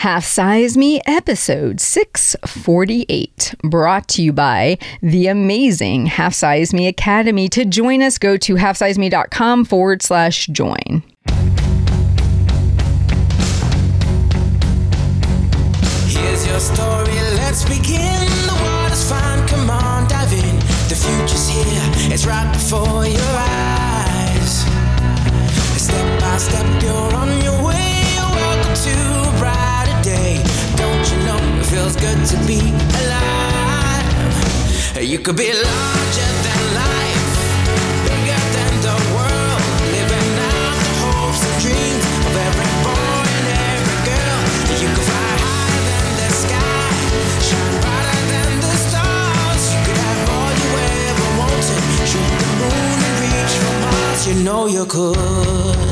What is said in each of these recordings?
Half Size Me, episode 648, brought to you by the amazing Half Size Me Academy. To join us, go to halfsizeme.com/join. Here's your story, let's begin. The water's fine, come on, dive in. The future's here, it's right before your eyes. Step by step, you're on your way. Welcome to a brighter day. Don't you know it feels good to be alive? You could be larger than life, bigger than the world, living out the hopes and dreams of every boy and every girl. You could fly higher than the sky, shine brighter than the stars. You could have all you ever wanted, shoot the moon and reach for Mars. You know you could.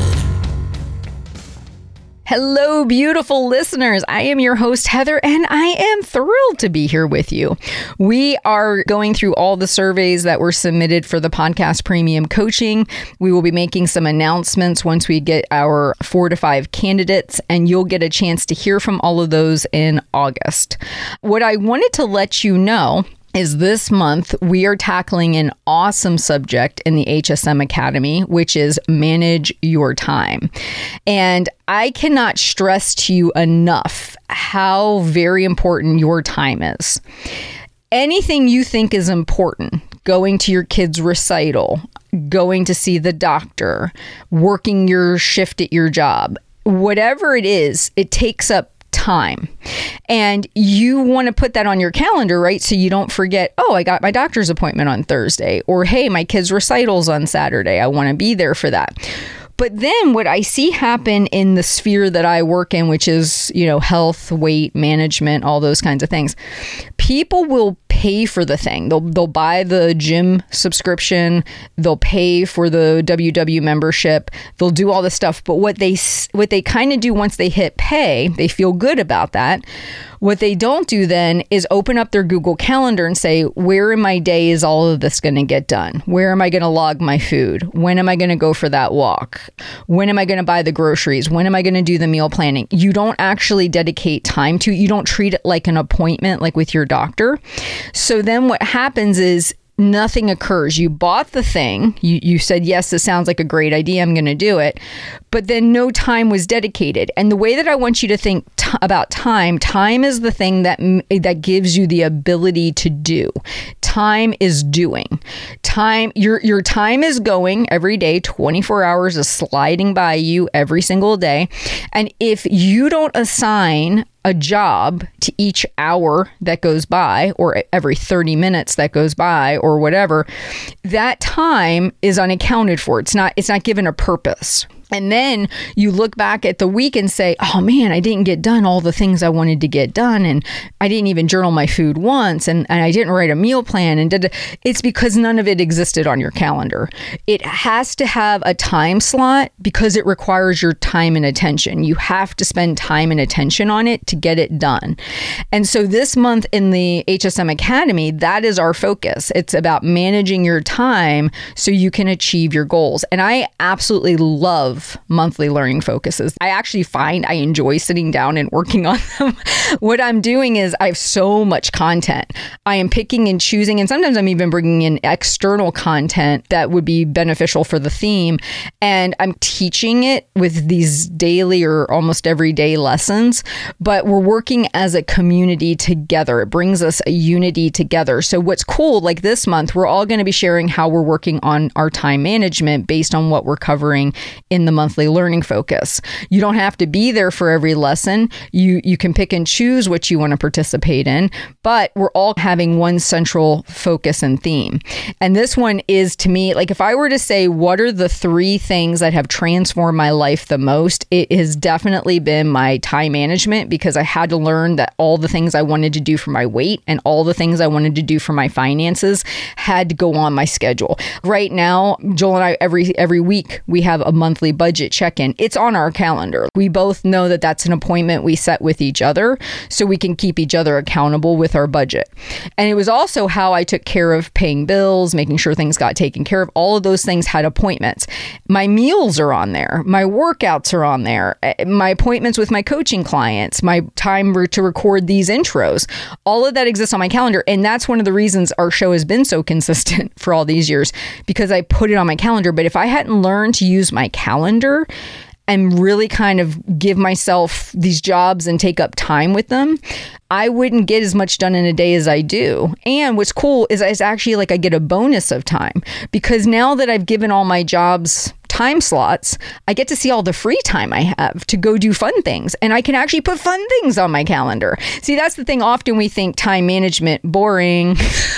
Hello, beautiful listeners. I am your host, Heather, and I am thrilled to be here with you. We are going through all the surveys that were submitted for the podcast premium coaching. We will be making some announcements once we get our 4 to 5 candidates, and you'll get a chance to hear from all of those in August. What I wanted to let you know is this month we are tackling an awesome subject in the HSM Academy, which is manage your time. And I cannot stress to you enough how very important your time is. Anything you think is important, going to your kid's recital, going to see the doctor, working your shift at your job, whatever it is, it takes up time. And you want to put that on your calendar, right? So you don't forget, oh, I got my doctor's appointment on Thursday, or hey, my kid's recital's on Saturday. I want to be there for that. But then what I see happen in the sphere that I work in, which is, health, weight management, all those kinds of things, people will pay for the thing. They'll buy the gym subscription. They'll pay for the WW membership. They'll do all this stuff. But what they kind of do once they hit pay, they feel good about that. What they don't do then is open up their Google Calendar and say, where in my day is all of this going to get done? Where am I going to log my food? When am I going to go for that walk? When am I going to buy the groceries? When am I going to do the meal planning? You don't actually dedicate time to it. You don't treat it like an appointment, like with your doctor. So then what happens is nothing occurs. You bought the thing. You said, yes, this sounds like a great idea. I'm going to do it. But then no time was dedicated. And the way that I want you to think about time is the thing that gives you the ability to do. Time is doing. Your time is going every day. 24 hours is sliding by you every single day. And if you don't assign a job to each hour that goes by, or every 30 minutes that goes by, or whatever, that time is unaccounted for. It's not given a purpose. And then you look back at the week and say, oh man, I didn't get done all the things I wanted to get done. And I didn't even journal my food once. And I didn't write a meal plan. And it's because none of it existed on your calendar. It has to have a time slot because it requires your time and attention. You have to spend time and attention on it to get it done. And so this month in the HSM Academy, that is our focus. It's about managing your time so you can achieve your goals. And I absolutely love monthly learning focuses. I actually find I enjoy sitting down and working on them. What I'm doing is I have so much content. I am picking and choosing, and sometimes I'm even bringing in external content that would be beneficial for the theme. And I'm teaching it with these daily or almost everyday lessons, but we're working as a community together. It brings us a unity together. So what's cool, like this month, we're all going to be sharing how we're working on our time management based on what we're covering in the monthly learning focus. You don't have to be there for every lesson. You can pick and choose what you want to participate in, but we're all having one central focus and theme. And this one is, to me, like if I were to say, what are the 3 things that have transformed my life the most, it has definitely been my time management, because I had to learn that all the things I wanted to do for my weight and all the things I wanted to do for my finances had to go on my schedule. Right now, Joel and I, every week, we have a monthly budget check-in, it's on our calendar. We both know that that's an appointment we set with each other so we can keep each other accountable with our budget. And it was also how I took care of paying bills, making sure things got taken care of. All of those things had appointments. My meals are on there. My workouts are on there. My appointments with my coaching clients, my time to record these intros, all of that exists on my calendar. And that's one of the reasons our show has been so consistent for all these years, because I put it on my calendar. But if I hadn't learned to use my calendar and really kind of give myself these jobs and take up time with them, I wouldn't get as much done in a day as I do. And what's cool is it's actually like I get a bonus of time, because now that I've given all my jobs time slots, I get to see all the free time I have to go do fun things. And I can actually put fun things on my calendar. See, that's the thing. Often we think time management, boring,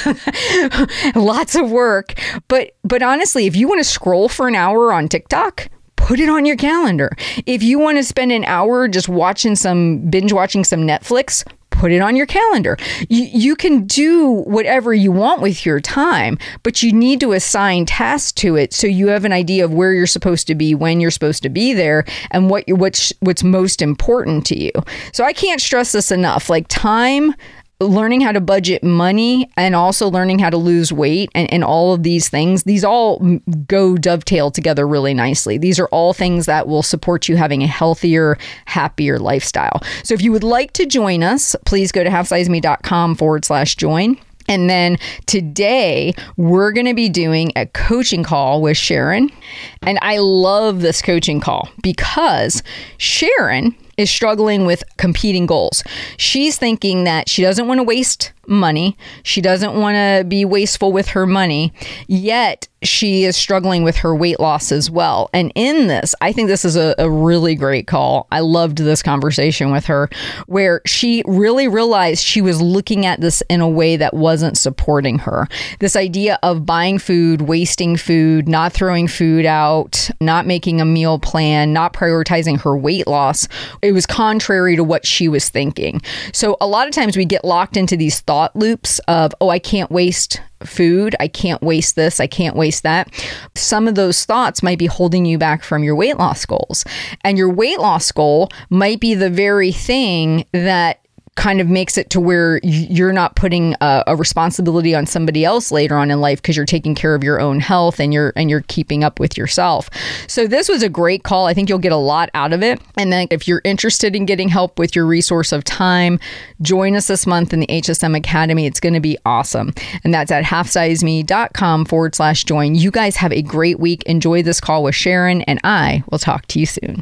lots of work. But honestly, if you want to scroll for an hour on TikTok, put it on your calendar. If you want to spend an hour just binge watching some Netflix, put it on your calendar. You can do whatever you want with your time, but you need to assign tasks to it so you have an idea of where you're supposed to be, when you're supposed to be there, and what's most important to you. So I can't stress this enough. Like time, learning how to budget money, and also learning how to lose weight, and all of these things, these all go dovetail together really nicely. These are all things that will support you having a healthier, happier lifestyle. So if you would like to join us, please go to halfsizeme.com/join. And then today we're going to be doing a coaching call with Sharon. And I love this coaching call because Sharon is struggling with competing goals. She's thinking that she doesn't want to waste money. She doesn't want to be wasteful with her money, yet she is struggling with her weight loss as well. And in this, I think this is a really great call. I loved this conversation with her where she really realized she was looking at this in a way that wasn't supporting her. This idea of buying food, wasting food, not throwing food out, not making a meal plan, not prioritizing her weight loss. It was contrary to what she was thinking. So a lot of times we get locked into these thought loops of, oh, I can't waste food. I can't waste this. I can't waste that. Some of those thoughts might be holding you back from your weight loss goals. And your weight loss goal might be the very thing that kind of makes it to where you're not putting a responsibility on somebody else later on in life because you're taking care of your own health and you're keeping up with yourself. So this was a great call. I think you'll get a lot out of it. And then if you're interested in getting help with your resource of time, join us this month in the HSM Academy. It's going to be awesome. And that's at halfsizeme.com/join. You guys have a great week. Enjoy this call with Sharon, and I will talk to you soon.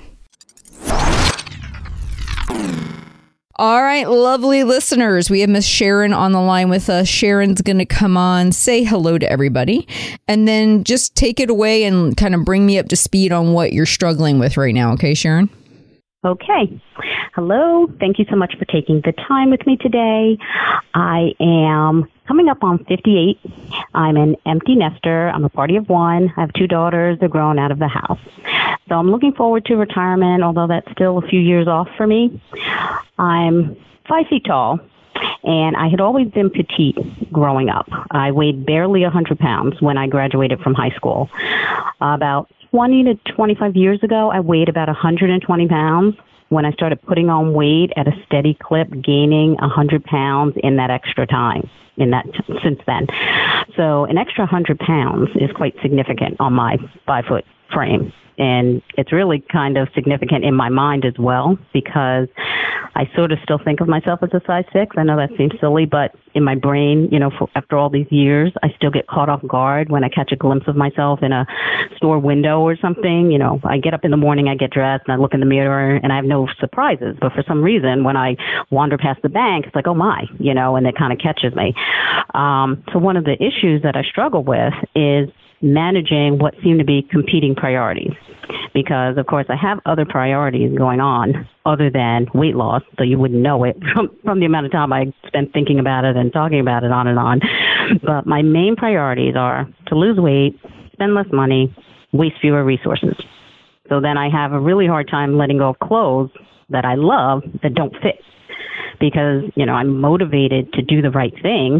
All right, lovely listeners. We have Miss Sharon on the line with us. Sharon's going to come on, say hello to everybody, and then just take it away and kind of bring me up to speed on what you're struggling with right now. Okay, Sharon? Okay. Hello. Thank you so much for taking the time with me today. I am coming up on 58. I'm an empty nester. I'm a party of one. I have 2 daughters. They're grown out of the house. So I'm looking forward to retirement, although that's still a few years off for me. I'm 5 feet tall, and I had always been petite growing up. I weighed barely 100 pounds when I graduated from high school. About 20 to 25 years ago, I weighed about 120 pounds when I started putting on weight at a steady clip, gaining 100 pounds in that extra time, since then. So an extra 100 pounds is quite significant on my 5-foot frame. And it's really kind of significant in my mind as well, because I sort of still think of myself as a size 6. I know that seems silly, but in my brain, after all these years, I still get caught off guard when I catch a glimpse of myself in a store window or something. I get up in the morning, I get dressed, and I look in the mirror, and I have no surprises. But for some reason, when I wander past the bank, it's like, oh my, and it kind of catches me. So one of the issues that I struggle with is managing what seem to be competing priorities. Because, of course, I have other priorities going on other than weight loss, so you wouldn't know it from the amount of time I spent thinking about it and talking about it on and on. But my main priorities are to lose weight, spend less money, waste fewer resources. So then I have a really hard time letting go of clothes that I love that don't fit. Because, I'm motivated to do the right thing,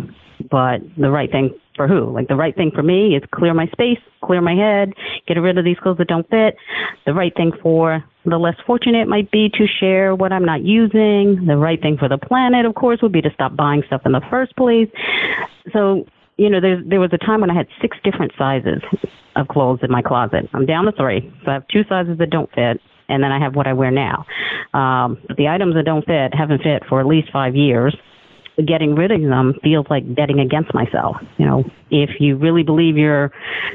but the right thing for who? Like, the right thing for me is clear my space, clear my head, get rid of these clothes that don't fit. The right thing for the less fortunate might be to share what I'm not using. The right thing for the planet, of course, would be to stop buying stuff in the first place. So, there was a time when I had 6 different sizes of clothes in my closet. I'm down to 3. So I have 2 sizes that don't fit, and then I have what I wear now. But the items that don't fit haven't fit for at least 5 years. Getting rid of them feels like betting against myself. If you really believe you're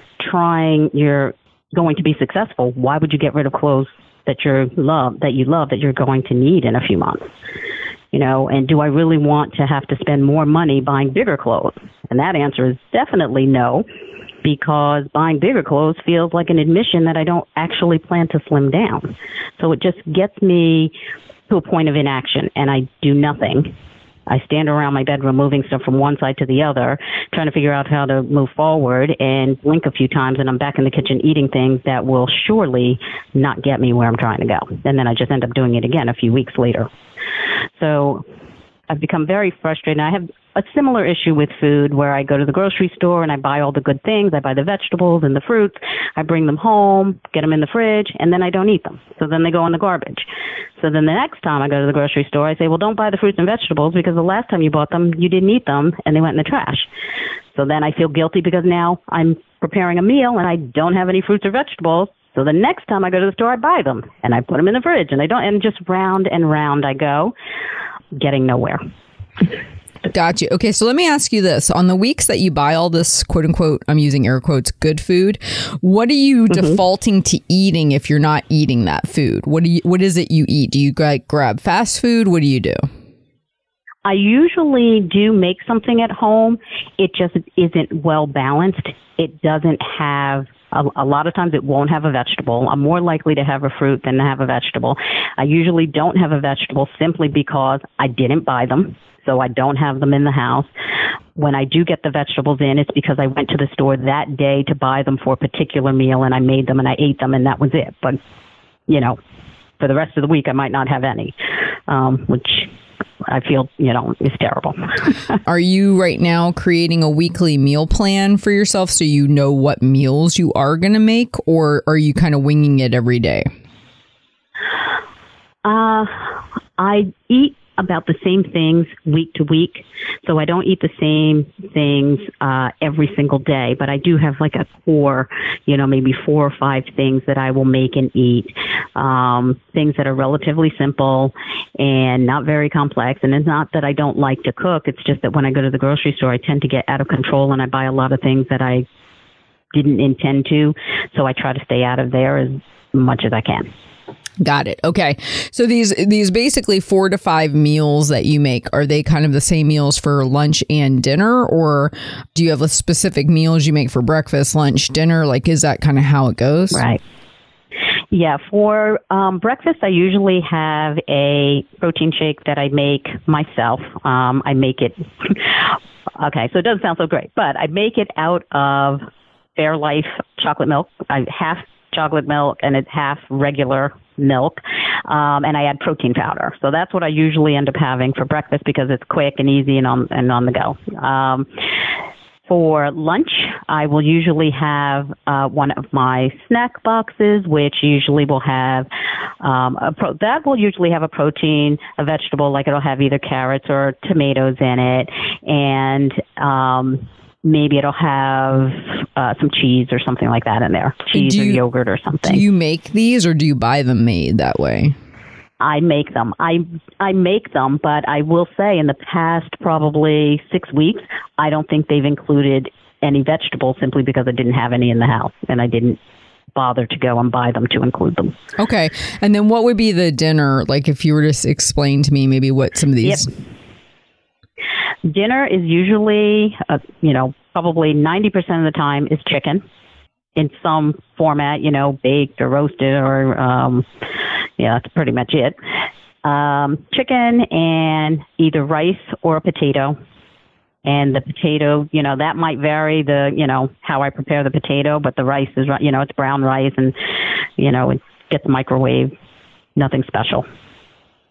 going to be successful, why would you get rid of clothes that you love, that you're going to need in a few months? And do I really want to have to spend more money buying bigger clothes? And that answer is definitely no, because buying bigger clothes feels like an admission that I don't actually plan to slim down. So it just gets me to a point of inaction, and I do nothing. I stand around my bedroom moving stuff from one side to the other, trying to figure out how to move forward, and blink a few times, and I'm back in the kitchen eating things that will surely not get me where I'm trying to go. And then I just end up doing it again a few weeks later. So I've become very frustrated. I have a similar issue with food where I go to the grocery store and I buy all the good things. I buy the vegetables and the fruits. I bring them home, get them in the fridge, and then I don't eat them. So then they go in the garbage. So then the next time I go to the grocery store, I say, well, don't buy the fruits and vegetables because the last time you bought them, you didn't eat them and they went in the trash. So then I feel guilty because now I'm preparing a meal and I don't have any fruits or vegetables. So the next time I go to the store, I buy them and I put them in the fridge and just round and round I go, getting nowhere. Gotcha. Okay, so let me ask you this. On the weeks that you buy all this, quote unquote, I'm using air quotes, good food, what are you defaulting to eating if you're not eating that food? What is it you eat? Do you grab fast food? What do you do? I usually do make something at home. It just isn't well balanced. It doesn't have, a lot of times it won't have a vegetable. I'm more likely to have a fruit than to have a vegetable. I usually don't have a vegetable simply because I didn't buy them. So I don't have them in the house. When I do get the vegetables in, it's because I went to the store that day to buy them for a particular meal and I made them and I ate them and that was it. But, for the rest of the week, I might not have any, which I feel, is terrible. Are you right now creating a weekly meal plan for yourself so you know what meals you are going to make, or are you kind of winging it every day? I eat about the same things week to week. So I don't eat the same things every single day, but I do have like a core, maybe 4 or 5 things that I will make and eat. Things that are relatively simple and not very complex. And it's not that I don't like to cook. It's just that when I go to the grocery store, I tend to get out of control and I buy a lot of things that I didn't intend to. So I try to stay out of there as much as I can. Got it. Okay. So these basically 4 to 5 meals that you make, are they kind of the same meals for lunch and dinner, or do you have a specific meals you make for breakfast, lunch, dinner? Like, is that kind of how it goes? Right. Yeah. For breakfast, I usually have a protein shake that I make myself. I make it. Okay. So it doesn't sound so great, but I make it out of Fairlife chocolate milk. I half chocolate milk and it's half regular milk, and I add protein powder. So that's what I usually end up having for breakfast because it's quick and easy and on the go. For lunch, I will usually have one of my snack boxes, which usually will have that will usually have a protein, a vegetable, like it'll have either carrots or tomatoes in it, and maybe it'll have some cheese or something like that in there. Cheese or yogurt or something. Do you make these or do you buy them made that way? I make them. I make them, but I will say in the past probably 6 weeks, I don't think they've included any vegetables simply because I didn't have any in the house and I didn't bother to go and buy them to include them. Okay. And then what would be the dinner? Like if you were to explain to me maybe what some of these... Yep. Dinner is usually, probably 90% of the time is chicken in some format, baked or roasted or, that's pretty much it. Chicken and either rice or a potato. And the potato, that might vary how I prepare the potato, but the rice is, it's brown rice and, it gets microwaved. Nothing special.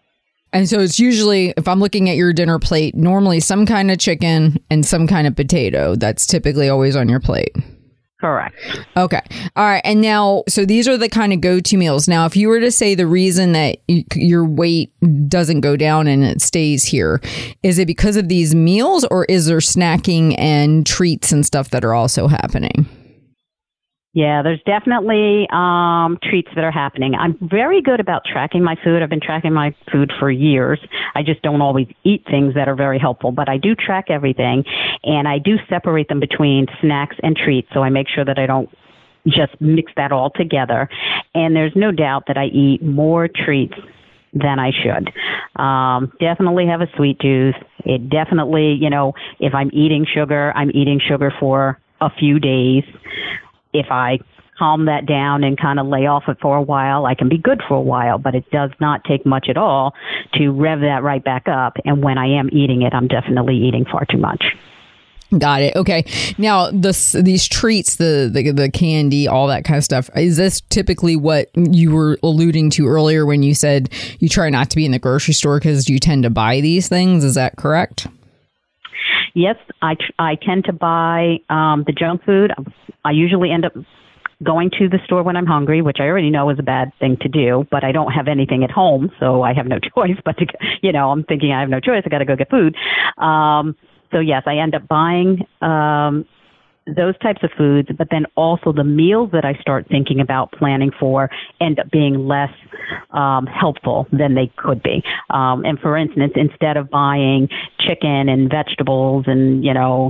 And so it's usually, if I'm looking at your dinner plate, normally some kind of chicken and some kind of potato. That's typically always on your plate. Correct. Okay. All right. And now, so these are the kind of go-to meals. Now, if you were to say the reason that your weight doesn't go down and it stays here, is it because of these meals, or is there snacking and treats and stuff that are also happening? Yeah, there's definitely treats that are happening. I'm very good about tracking my food. I've been tracking my food for years. I just don't always eat things that are very helpful, but I do track everything, and I do separate them between snacks and treats, so I make sure that I don't just mix that all together. And there's no doubt that I eat more treats than I should. Definitely have a sweet tooth. It definitely, if I'm eating sugar for a few days. If I calm that down and kind of lay off it for a while, I can be good for a while, but it does not take much at all to rev that right back up. And when I am eating it, I'm definitely eating far too much. Got it. Okay. Now, these treats, the candy, all that kind of stuff, is this typically what you were alluding to earlier when you said you try not to be in the grocery store because you tend to buy these things? Is that correct? Yes, I tend to buy the junk food. I usually end up going to the store when I'm hungry, which I already know is a bad thing to do, but I don't have anything at home, so I have no choice but to, I'm thinking I have no choice. I got to go get food. So yes, I end up buying those types of foods, but then also the meals that I start thinking about planning for end up being less helpful than they could be. And for instance, instead of buying chicken and vegetables and,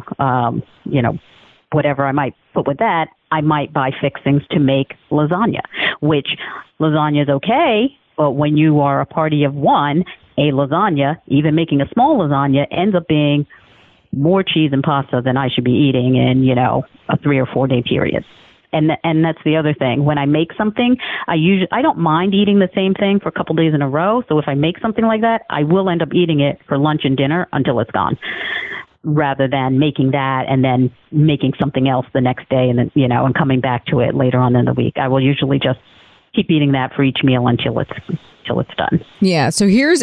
whatever I might put with that, I might buy fixings to make lasagna, which lasagna is okay, but when you are a party of one, a lasagna, even making a small lasagna, ends up being more cheese and pasta than I should be eating in, a 3 or 4 day period. And that's the other thing. When I make something, I don't mind eating the same thing for a couple days in a row. So if I make something like that, I will end up eating it for lunch and dinner until it's gone, rather than making that and then making something else the next day and then, and coming back to it later on in the week. I will usually just keep eating that for each meal until it's done. Yeah. So here's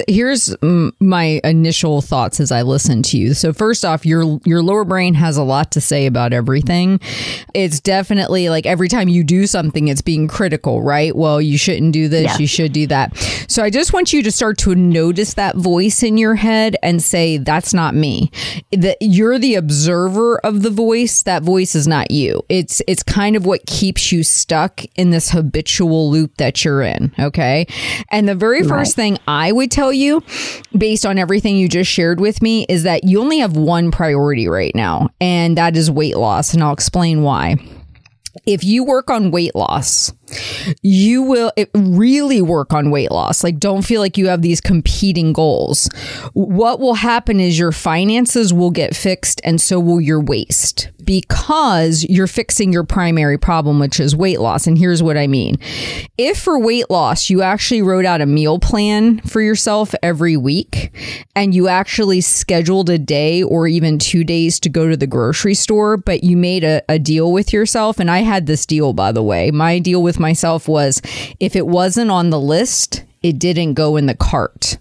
my initial thoughts as I listen to you. So first off, your lower brain has a lot to say about everything. It's definitely like every time you do something, it's being critical, right? Well, you shouldn't do this. Yeah. You should do that. So I just want you to start to notice that voice in your head and say, that's not me. That you're the observer of the voice. That voice is not you. It's kind of what keeps you stuck in this habitual loop that you're in. Okay. And the very first thing I would tell you, based on everything you just shared with me, is that you only have one priority right now, and that is weight loss. And I'll explain why. If you work on weight loss, you will really work on weight loss. Like, don't feel like you have these competing goals. What will happen is your finances will get fixed, and so will your waist, because you're fixing your primary problem, which is weight loss. And here's what I mean. If for weight loss, you actually wrote out a meal plan for yourself every week, and you actually scheduled a day or even 2 days to go to the grocery store, but you made a deal with yourself. And I had this deal, by the way. My deal with myself was, if it wasn't on the list, it didn't go in the cart.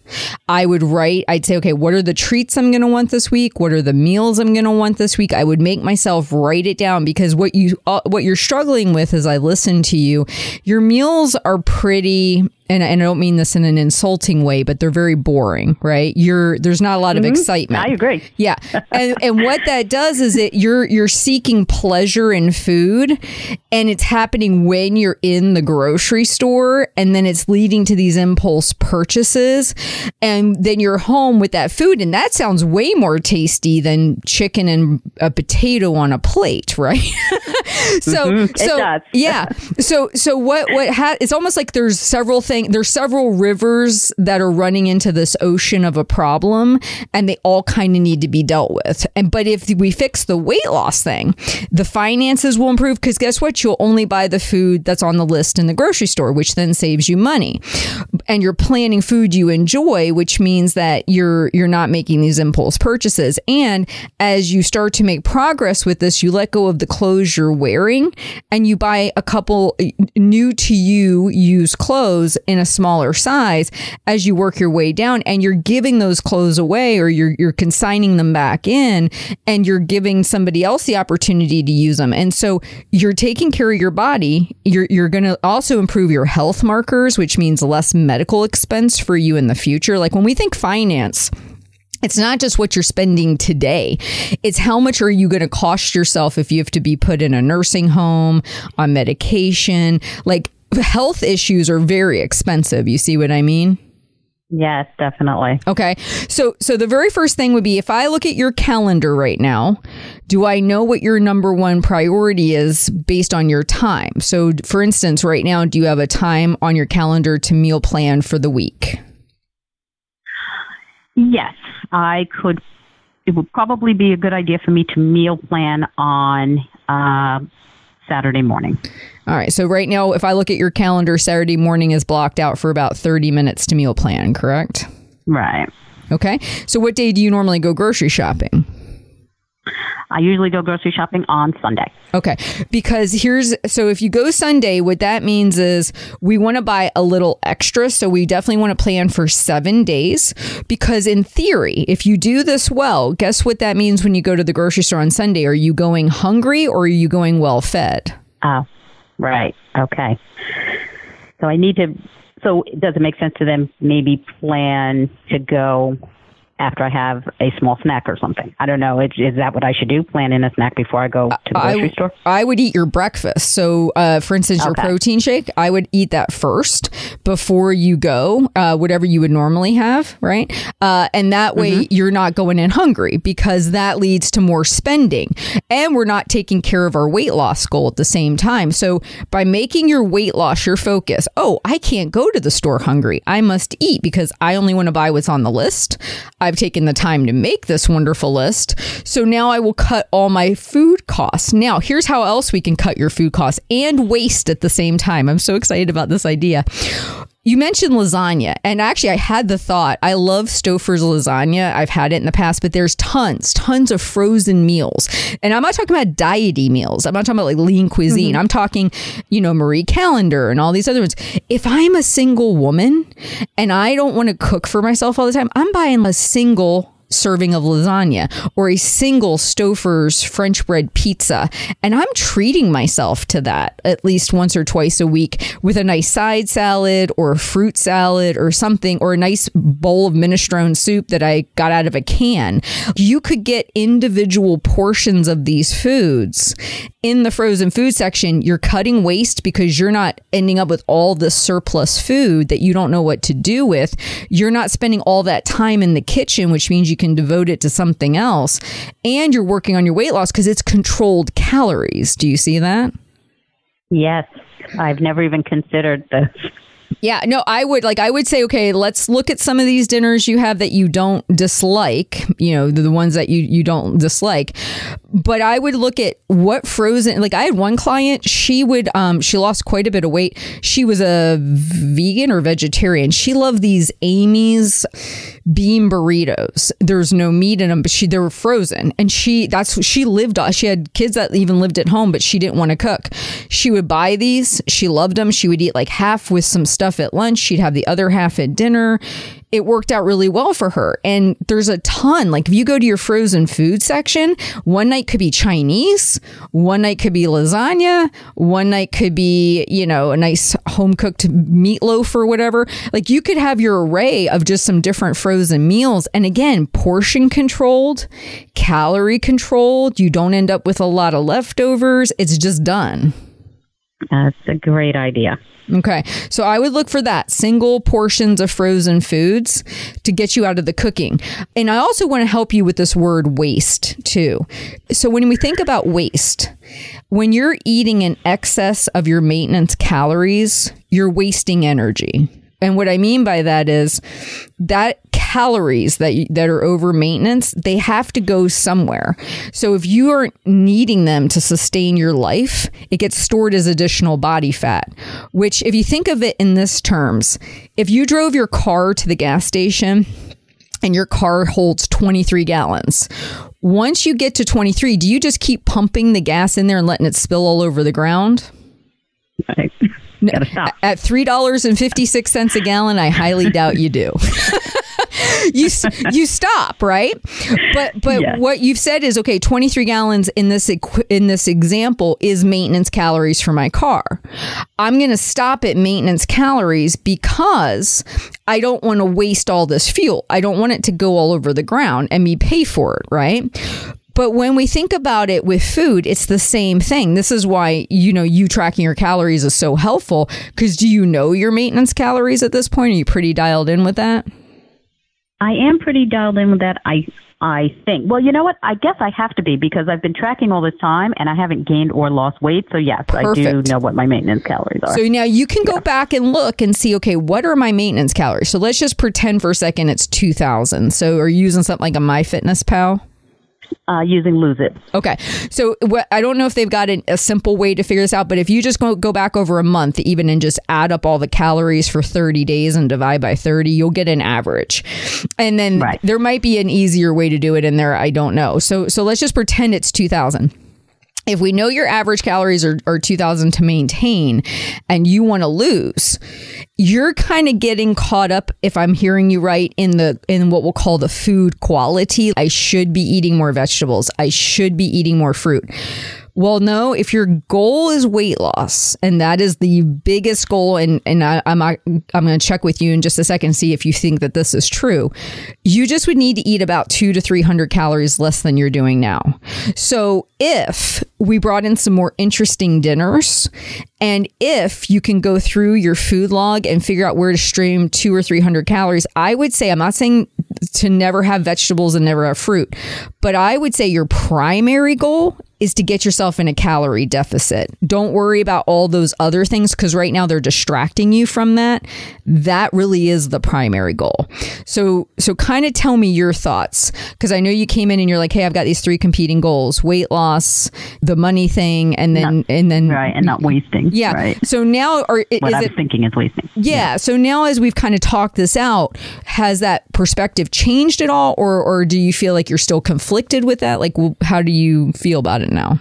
I'd say, okay, what are the treats I'm going to want this week? What are the meals I'm going to want this week? I would make myself write it down, because what you're struggling with, as I listen to you, your meals are pretty, and I don't mean this in an insulting way, but they're very boring, right? There's not a lot of excitement. I agree. Yeah. And what that does is you're seeking pleasure in food, and it's happening when you're in the grocery store, and then it's leading to these impulse purchases, and then you're home with that food, and that sounds way more tasty than chicken and a potato on a plate, right? It does. Yeah. So it's almost like there's several rivers that are running into this ocean of a problem, and they all kind of need to be dealt with. But if we fix the weight loss thing, the finances will improve, because guess what? You'll only buy the food that's on the list in the grocery store, which then saves you money. And you're planning food you enjoy, which means that you're not making these impulse purchases. And as you start to make progress with this, you let go of the clothes you're wearing. wearing, and you buy a couple new to you used clothes in a smaller size as you work your way down, and you're giving those clothes away, or you're consigning them back in, and you're giving somebody else the opportunity to use them. And so you're taking care of your body. You're going to also improve your health markers, which means less medical expense for you in the future. Like when we think finance, it's not just what you're spending today. It's how much are you going to cost yourself if you have to be put in a nursing home, on medication. Like health issues are very expensive. You see what I mean? Yes, definitely. Okay. So the very first thing would be, if I look at your calendar right now, do I know what your number one priority is based on your time? So for instance, right now, do you have a time on your calendar to meal plan for the week? Yes, I could. It would probably be a good idea for me to meal plan on Saturday morning. All right. So right now, if I look at your calendar, Saturday morning is blocked out for about 30 minutes to meal plan, correct? Right. Okay. So what day do you normally go grocery shopping? I usually go grocery shopping on Sunday. Okay. Because so if you go Sunday, what that means is we want to buy a little extra. So we definitely want to plan for 7 days, because in theory, if you do this well, guess what that means when you go to the grocery store on Sunday? Are you going hungry, or are you going well fed? Oh, right. Okay. So does it make sense to then maybe plan to go after I have a small snack or something? I don't know. Is that what I should do? Plan in a snack before I go to the grocery store? I would eat your breakfast. So, for instance, your protein shake, I would eat that first before you go, whatever you would normally have, right? And that way you're not going in hungry, because that leads to more spending. And we're not taking care of our weight loss goal at the same time. So by making your weight loss your focus, I can't go to the store hungry. I must eat because I only want to buy what's on the list. I've taken the time to make this wonderful list. So now I will cut all my food costs. Now, here's how else we can cut your food costs and waste at the same time. I'm so excited about this idea. You mentioned lasagna, and actually I had the thought, I love Stouffer's lasagna. I've had it in the past, but there's tons of frozen meals. And I'm not talking about diety meals. I'm not talking about like lean cuisine. I'm talking, Marie Callender and all these other ones. If I'm a single woman and I don't want to cook for myself all the time, I'm buying a single serving of lasagna or a single Stouffer's French bread pizza. And I'm treating myself to that at least once or twice a week with a nice side salad or a fruit salad or something, or a nice bowl of minestrone soup that I got out of a can. You could get individual portions of these foods in the frozen food section. You're cutting waste because you're not ending up with all this surplus food that you don't know what to do with. You're not spending all that time in the kitchen, which means you can devote it to something else. And you're working on your weight loss because it's controlled calories. Do you see that? Yes. I've never even considered this. Yeah, no, I would say, okay, let's look at some of these dinners you have that you don't dislike, the ones that you don't dislike. But I would look at what frozen, like I had one client, she lost quite a bit of weight. She was a vegan or vegetarian. She loved these Amy's bean burritos. There's no meat in them, but they were frozen. And she lived on. She had kids that even lived at home, but she didn't want to cook. She would buy these. She loved them. She would eat like half with some stuff at lunch. She'd have the other half at dinner. It worked out really well for her. And there's a ton, like if you go to your frozen food section, one night could be Chinese, one night could be lasagna, one night could be, a nice home cooked meatloaf or whatever. Like you could have your array of just some different frozen meals. And again, portion controlled, calorie controlled. You don't end up with a lot of leftovers. It's just done. That's a great idea. Okay. So I would look for that single portions of frozen foods to get you out of the cooking. And I also want to help you with this word waste too. So when we think about waste, when you're eating in excess of your maintenance calories, you're wasting energy. And what I mean by that is that calories that are over maintenance, they have to go somewhere. So if you aren't needing them to sustain your life, it gets stored as additional body fat, which if you think of it in this terms, if you drove your car to the gas station and your car holds 23 gallons, Once you get to 23, do you just keep pumping the gas in there and letting it spill all over the ground? Right. Gotta stop. At $3.56 a gallon, I highly doubt you do. You stop, right? But Yes. what you've said is, okay, 23 gallons in this example is maintenance calories for my car. I'm going to stop at maintenance calories because I don't want to waste all this fuel. I don't want it to go all over the ground and me pay for it, right? But when we think about it with food, it's the same thing. This is why, you tracking your calories is so helpful, because do you know your maintenance calories at this point? Are you pretty dialed in with that? I am pretty dialed in with that, I think. Well, you know what? I guess I have to be, because I've been tracking all this time and I haven't gained or lost weight. So yes, Perfect. I do know what my maintenance calories are. So now you can go back and look and see, okay, what are my maintenance calories? So let's just pretend for a second it's 2,000. So are you using something like a MyFitnessPal? Using Lose It. Okay. So I don't know if they've got a simple way to figure this out, but if you just go back over a month even and just add up all the calories for 30 days and divide by 30, you'll get an average. And then there might be an easier way to do it in there. I don't know. So let's just pretend it's 2,000. If we know your average calories are 2,000 to maintain and you want to lose, you're kind of getting caught up, if I'm hearing you right, in what we'll call the food quality. I should be eating more vegetables. I should be eating more fruit. Well, no, if your goal is weight loss, and that is the biggest goal, and I'm going to check with you in just a second and see if you think that this is true, you just would need to eat about 200 to 300 calories less than you're doing now. So if we brought in some more interesting dinners, and if you can go through your food log and figure out where to stream 200 or 300 calories, I would say, I'm not saying to never have vegetables and never have fruit, but I would say your primary goal is to get yourself in a calorie deficit. Don't worry about all those other things, because right now they're distracting you from that. That really is the primary goal. So kind of tell me your thoughts, because I know you came in and you're like, hey, I've got these 3 competing goals: weight loss, the money thing, and then right, and not wasting. Yeah. Right. So now, what I was thinking is wasting. Yeah. So now, as we've kind of talked this out, has that perspective changed at all, or do you feel like you're still conflicted with that? Like, how do you feel about it now?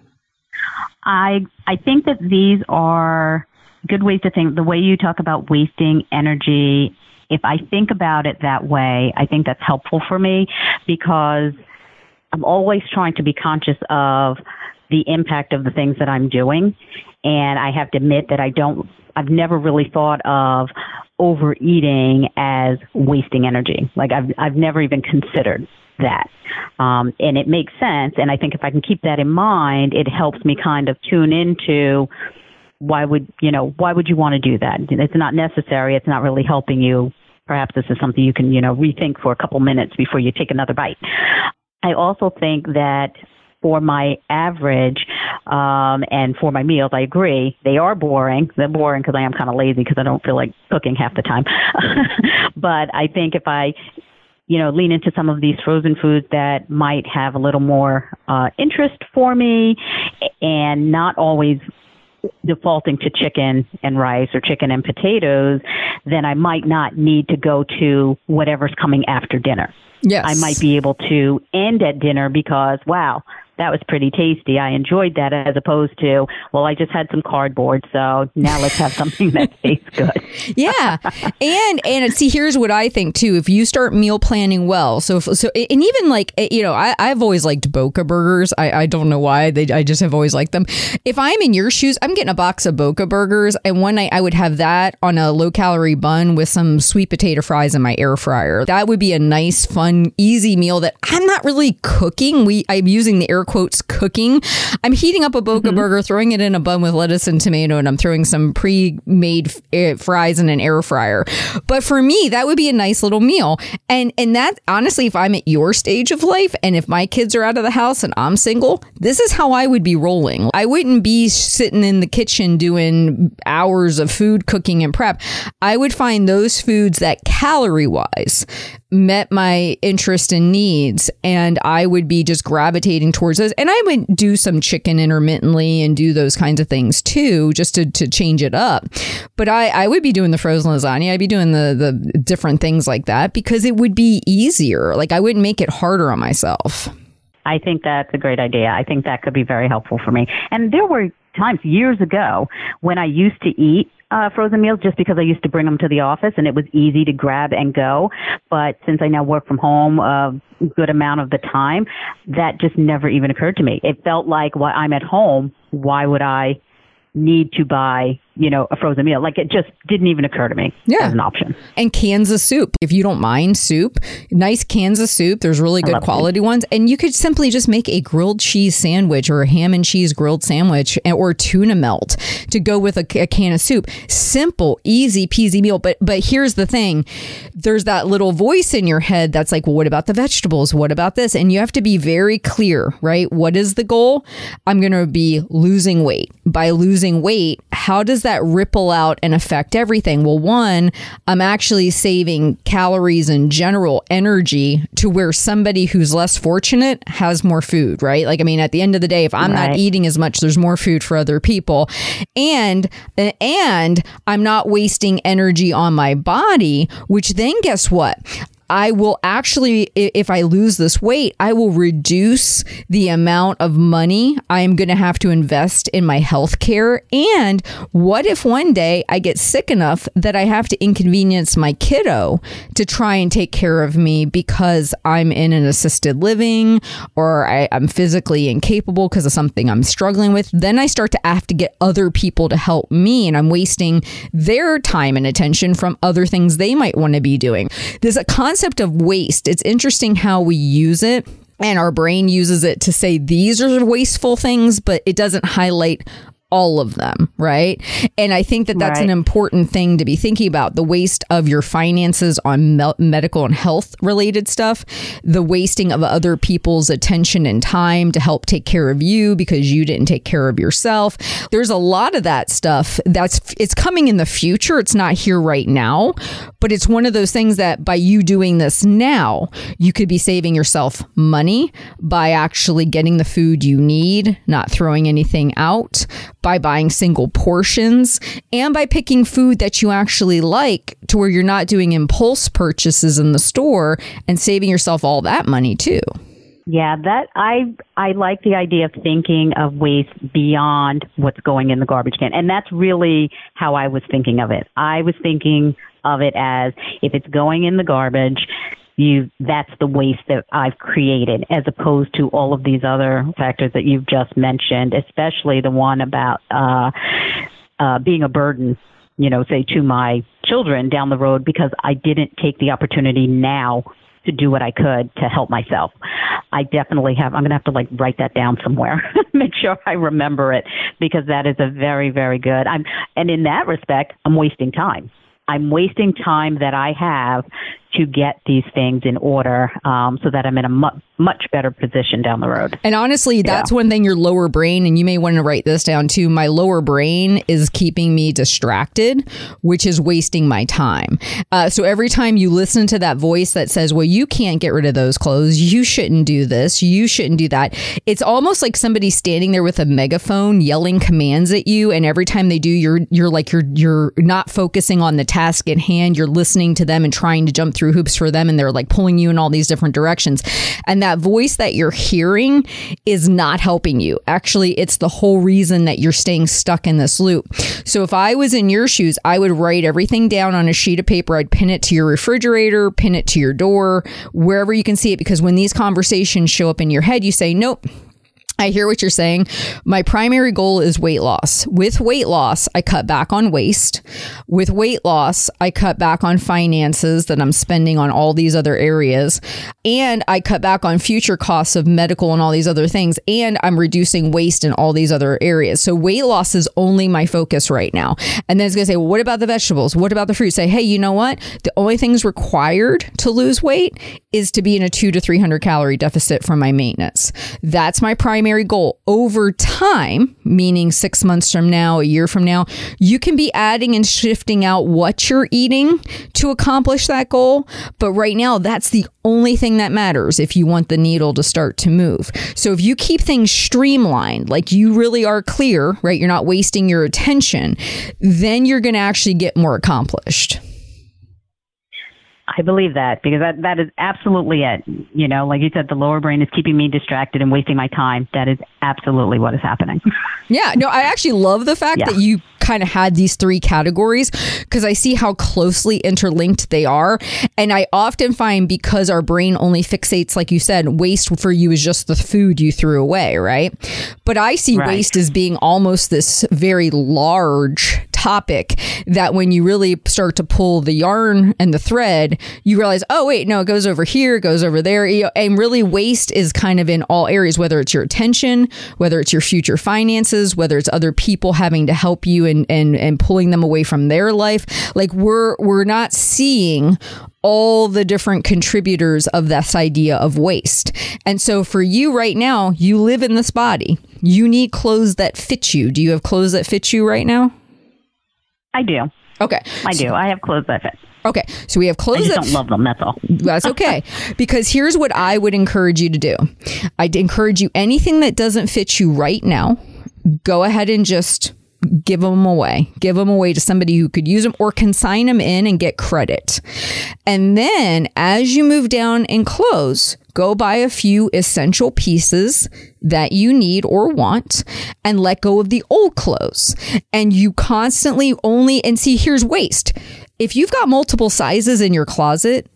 I think that these are good ways to think. The way you talk about wasting energy, if I think about it that way, I think that's helpful for me, because I'm always trying to be conscious of the impact of the things that I'm doing. And I have to admit that I've never really thought of overeating as wasting energy. Like I've never even considered that. And it makes sense. And I think if I can keep that in mind, it helps me kind of tune into why would you want to do that? It's not necessary. It's not really helping you. Perhaps this is something you can, rethink for a couple minutes before you take another bite. I also think that for my average and for my meals, I agree, they are boring. They're boring because I am kind of lazy, because I don't feel like cooking half the time. But I think if I lean into some of these frozen foods that might have a little more interest for me, and not always defaulting to chicken and rice or chicken and potatoes, then I might not need to go to whatever's coming after dinner. Yes. I might be able to end at dinner because, wow, that was pretty tasty. I enjoyed that, as opposed to, well, I just had some cardboard, so now let's have something that tastes good. Yeah. And see, here's what I think too. If you start meal planning well, and even like, I've always liked Boca burgers. I don't know why. I just have always liked them. If I'm in your shoes, I'm getting a box of Boca burgers, and one night I would have that on a low calorie bun with some sweet potato fries in my air fryer. That would be a nice, fun, easy meal that I'm not really cooking. I'm using the air quotes cooking. I'm heating up a Boca burger, throwing it in a bun with lettuce and tomato, and I'm throwing some pre-made fries in an air fryer. But for me, that would be a nice little meal. And that, honestly, if I'm at your stage of life and if my kids are out of the house and I'm single, this is how I would be rolling. I wouldn't be sitting in the kitchen doing hours of food cooking and prep. I would find those foods that calorie-wise met my interest and needs, and I would be just gravitating towards those. And I would do some chicken intermittently and do those kinds of things too, just to change it up. But I would be doing the frozen lasagna. I'd be doing the different things like that, because it would be easier. Like, I wouldn't make it harder on myself. I think that's a great idea. I think that could be very helpful for me. And there were times years ago when I used to eat frozen meals just because I used to bring them to the office and it was easy to grab and go. But since I now work from home a good amount of the time, that just never even occurred to me. It felt like, while I'm at home, why would I need to buy, a frozen meal? Like, it just didn't even occur to me as an option. And cans of soup. If you don't mind soup, nice cans of soup. There's really good quality ones. And you could simply just make a grilled cheese sandwich or a ham and cheese grilled sandwich or tuna melt to go with a can of soup. Simple, easy peasy meal. But here's the thing. There's that little voice in your head that's like, well, what about the vegetables? What about this? And you have to be very clear, right? What is the goal? I'm going to be losing weight. By losing weight, how does that ripple out and affect everything? Well, one, I'm actually saving calories in general, energy, to where somebody who's less fortunate has more food, right? Like, I mean, at the end of the day, if I'm not eating as much, there's more food for other people. And I'm not wasting energy on my body, which then guess what? I will actually, if I lose this weight, I will reduce the amount of money I'm going to have to invest in my health care. And what if one day I get sick enough that I have to inconvenience my kiddo to try and take care of me because I'm in an assisted living or I'm physically incapable because of something I'm struggling with? Then I start to have to get other people to help me, and I'm wasting their time and attention from other things they might want to be doing. There's a concept of waste. It's interesting how we use it, and our brain uses it to say these are wasteful things, but it doesn't highlight all of them, right? And I think that that's an important thing to be thinking about. The waste of your finances on medical and health related stuff, the wasting of other people's attention and time to help take care of you because you didn't take care of yourself. There's a lot of that stuff it's coming in the future. It's not here right now, but it's one of those things that by you doing this now, you could be saving yourself money by actually getting the food you need, not throwing anything out, by buying single portions, and by picking food that you actually like to where you're not doing impulse purchases in the store and saving yourself all that money too. Yeah, that I like the idea of thinking of waste beyond what's going in the garbage can. And that's really how I was thinking of it. I was thinking of it as, if it's going in the garbage, that's the waste that I've created, as opposed to all of these other factors that you've just mentioned, especially the one about being a burden, say to my children down the road because I didn't take the opportunity now to do what I could to help myself. I definitely have. I'm going to have to write that down somewhere, make sure I remember it, because that is a very, very good. And in that respect, I'm wasting time. I'm wasting time that I have to get these things in order so that I'm in a much better position down the road. And honestly, that's one thing, your lower brain, and you may want to write this down too, my lower brain is keeping me distracted, which is wasting my time. So every time you listen to that voice that says, well, you can't get rid of those clothes, you shouldn't do this, you shouldn't do that, it's almost like somebody standing there with a megaphone yelling commands at you, and every time they do, you're not focusing on the task at hand, you're listening to them and trying to jump through hoops for them, and they're pulling you in all these different directions. And that voice that you're hearing is not helping you. Actually, it's the whole reason that you're staying stuck in this loop. So if I was in your shoes, I would write everything down on a sheet of paper. I'd pin it to your refrigerator, pin it to your door, wherever you can see it, because when these conversations show up in your head, you say, nope, I hear what you're saying. My primary goal is weight loss. With weight loss, I cut back on waste. With weight loss, I cut back on finances that I'm spending on all these other areas. And I cut back on future costs of medical and all these other things. And I'm reducing waste in all these other areas. So weight loss is only my focus right now. And then it's going to say, well, what about the vegetables? What about the fruit? Say, hey, you know what? The only things required to lose weight is to be in a 200 to 300 calorie deficit from my maintenance. That's my primary goal. Over time, meaning 6 months from now, a year from now, you can be adding and shifting out what you're eating to accomplish that goal. But right now, that's the only thing that matters if you want the needle to start to move. So if you keep things streamlined, like you really are clear, right? You're not wasting your attention, then you're going to actually get more accomplished. I believe that because that is absolutely it. You know, like you said, the lower brain is keeping me distracted and wasting my time. That is absolutely what is happening. Yeah, no, I actually love the fact that you kind of had these three categories because I see how closely interlinked they are. And I often find because our brain only fixates, like you said, waste for you is just the food you threw away, right? But I see waste as being almost this very large topic that when you really start to pull the yarn and the thread, you realize, oh, wait, no, it goes over here, it goes over there. And really waste is kind of in all areas, whether it's your attention, whether it's your future finances, whether it's other people having to help you and pulling them away from their life. Like we're not seeing all the different contributors of this idea of waste. And so for you right now, you live in this body. You need clothes that fit you. Do you have clothes that fit you right now? I do. Okay. I do. I have clothes that fit. Okay. So we have clothes I just don't love them. That's all. That's okay. Because here's what I would encourage you to do. I'd encourage you, anything that doesn't fit you right now, go ahead and just give them away. Give them away to somebody who could use them or consign them in and get credit. And then as you move down in clothes, go buy a few essential pieces that you need or want and let go of the old clothes. And you constantly and see, here's waste. If you've got multiple sizes in your closet,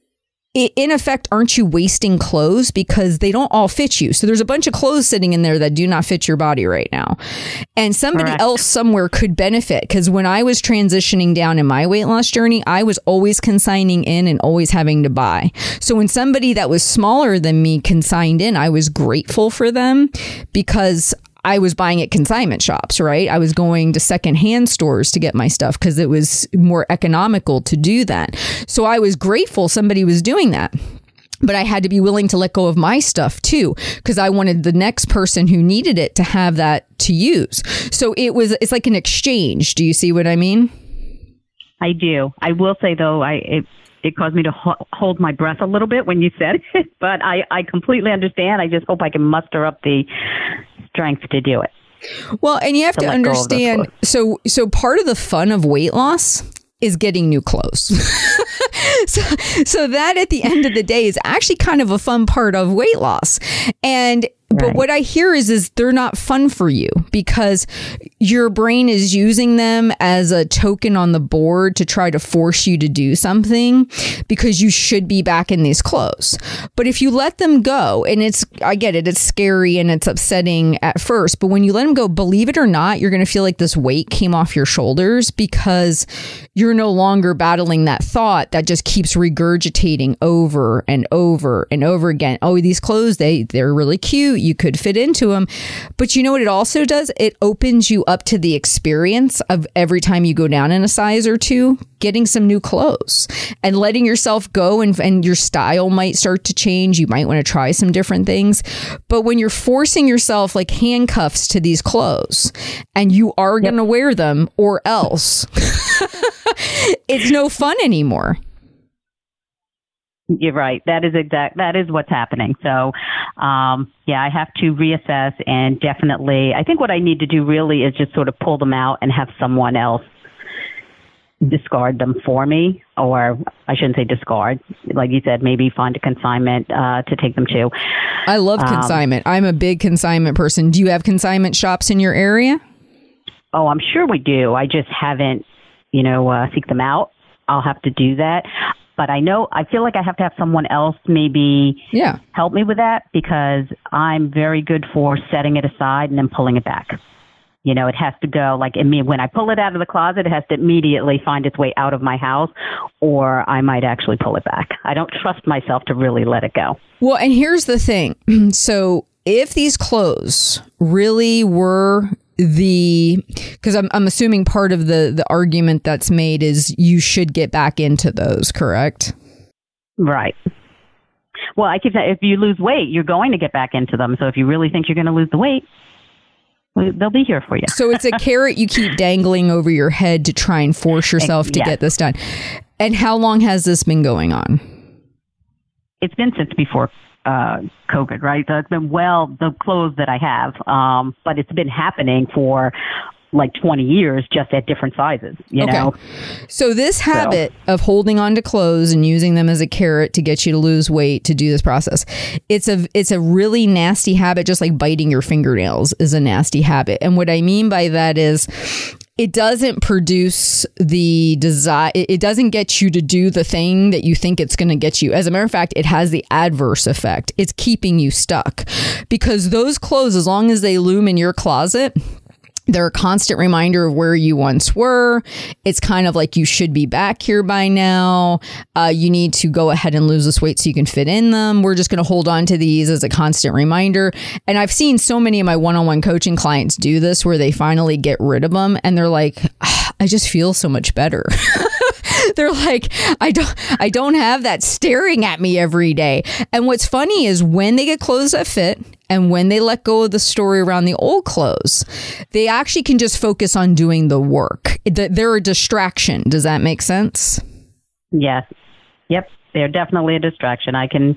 in effect, aren't you wasting clothes because they don't all fit you? So there's a bunch of clothes sitting in there that do not fit your body right now. And somebody else somewhere could benefit, because when I was transitioning down in my weight loss journey, I was always consigning in and always having to buy. So when somebody that was smaller than me consigned in, I was grateful for them because I was buying at consignment shops, right? I was going to secondhand stores to get my stuff because it was more economical to do that. So I was grateful somebody was doing that. But I had to be willing to let go of my stuff too, because I wanted the next person who needed it to have that to use. So it's like an exchange. Do you see what I mean? I do. I will say though, it caused me to hold my breath a little bit when you said it, but I completely understand. I just hope I can muster up the strength to do it. Well, and you have to understand, so part of the fun of weight loss is getting new clothes. so that at the end of the day is actually kind of a fun part of weight loss. But what I hear is they're not fun for you because your brain is using them as a token on the board to try to force you to do something because you should be back in these clothes. But if you let them go, and I get it, it's scary and it's upsetting at first, but when you let them go, believe it or not, you're going to feel like this weight came off your shoulders because you're no longer battling that thought that just keeps regurgitating over and over and over again. Oh, these clothes, they're really cute. You could fit into them. But you know what it also does? It opens you up to the experience of every time you go down in a size or two, getting some new clothes and letting yourself go, and your style might start to change. You might want to try some different things. But when you're forcing yourself like handcuffs to these clothes and you are going to wear them or else, it's no fun anymore. You're right. That is what's happening. So, I have to reassess, and definitely, I think what I need to do really is just sort of pull them out and have someone else discard them for me, or I shouldn't say discard. Like you said, maybe find a consignment to take them to. I love consignment. I'm a big consignment person. Do you have consignment shops in your area? Oh, I'm sure we do. I just haven't, seek them out. I'll have to do that. But I feel like I have to have someone else maybe help me with that, because I'm very good for setting it aside and then pulling it back. It has to go when I pull it out of the closet, it has to immediately find its way out of my house, or I might actually pull it back. I don't trust myself to really let it go. Well, and here's the thing. So if these clothes really were because I'm assuming part of the argument that's made is you should get back into those, correct? Right. Well, I keep saying if you lose weight, you're going to get back into them. So if you really think you're going to lose the weight, they'll be here for you. So it's a carrot you keep dangling over your head to try and force yourself to get this done. And how long has this been going on? It's been since before COVID, right? So it's been the clothes that I have, but it's been happening for like 20 years, just at different sizes, you know? So this habit of holding on to clothes and using them as a carrot to get you to lose weight to do this process, it's a really nasty habit, just like biting your fingernails is a nasty habit. And what I mean by that is it doesn't produce the desire. It doesn't get you to do the thing that you think it's going to get you. As a matter of fact, it has the adverse effect. It's keeping you stuck because those clothes, as long as they loom in your closet, they're a constant reminder of where you once were. It's kind of like you should be back here by now. You need to go ahead and lose this weight so you can fit in them. We're just going to hold on to these as a constant reminder. And I've seen so many of my one-on-one coaching clients do this where they finally get rid of them and they're like, I just feel so much better. They're like, I don't have that staring at me every day. And what's funny is when they get clothes that fit and when they let go of the story around the old clothes, they actually can just focus on doing the work. They're a distraction. Does that make sense? Yes. Yep. They're definitely a distraction. I can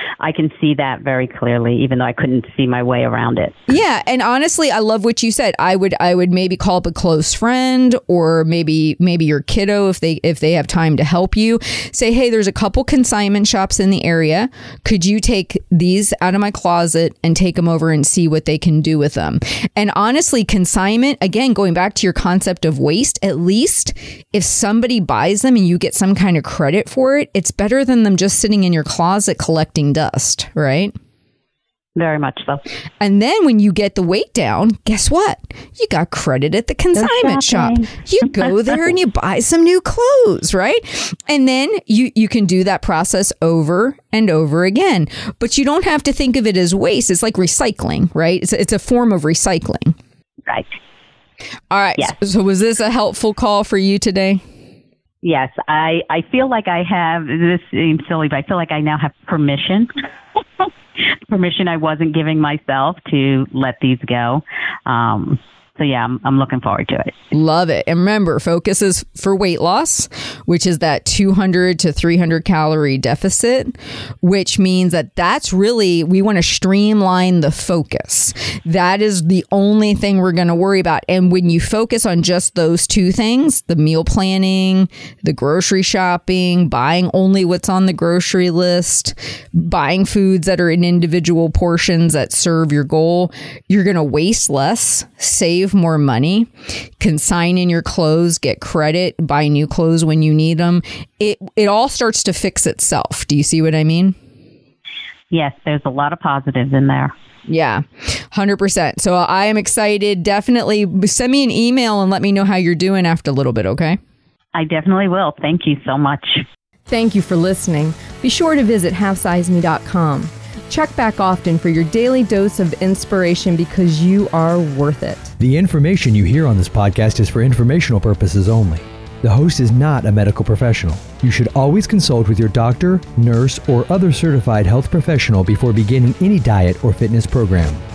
see that very clearly, even though I couldn't see my way around it. Yeah. And honestly, I love what you said. I would maybe call up a close friend or maybe your kiddo if they have time to help you. Say, hey, there's a couple consignment shops in the area. Could you take these out of my closet and take them over and see what they can do with them? And honestly, consignment, again, going back to your concept of waste, at least if somebody buys them and you get some kind of credit for it, it's better than them just sitting in your closet collecting dust, right? Very much so. And then when you get the weight down, guess what? You got credit at the consignment shop. You go there and you buy some new clothes, right? And then you can do that process over and over again. But you don't have to think of it as waste. It's like recycling, right? It's a form of recycling. Right. All right. Yes. So was this a helpful call for you today? Yes, I feel like I have, this seems silly, but I feel like I now have permission. Permission I wasn't giving myself to let these go. So yeah, I'm looking forward to it. Love it. And remember, focus is for weight loss, which is that 200 to 300 calorie deficit, which means that's really, we want to streamline the focus. That is the only thing we're going to worry about. And when you focus on just those two things, the meal planning, the grocery shopping, buying only what's on the grocery list, buying foods that are in individual portions that serve your goal, you're going to waste less, save more money, consign in your clothes, get credit, buy new clothes when you need them. It all starts to fix itself. Do you see what I mean? Yes, there's a lot of positives in there. Yeah, 100%. So I am excited. Definitely send me an email and let me know how you're doing after a little bit, okay? I definitely will. Thank you so much. Thank you for listening. Be sure to visit halfsizeme.com. Check back often for your daily dose of inspiration because you are worth it. The information you hear on this podcast is for informational purposes only. The host is not a medical professional. You should always consult with your doctor, nurse, or other certified health professional before beginning any diet or fitness program.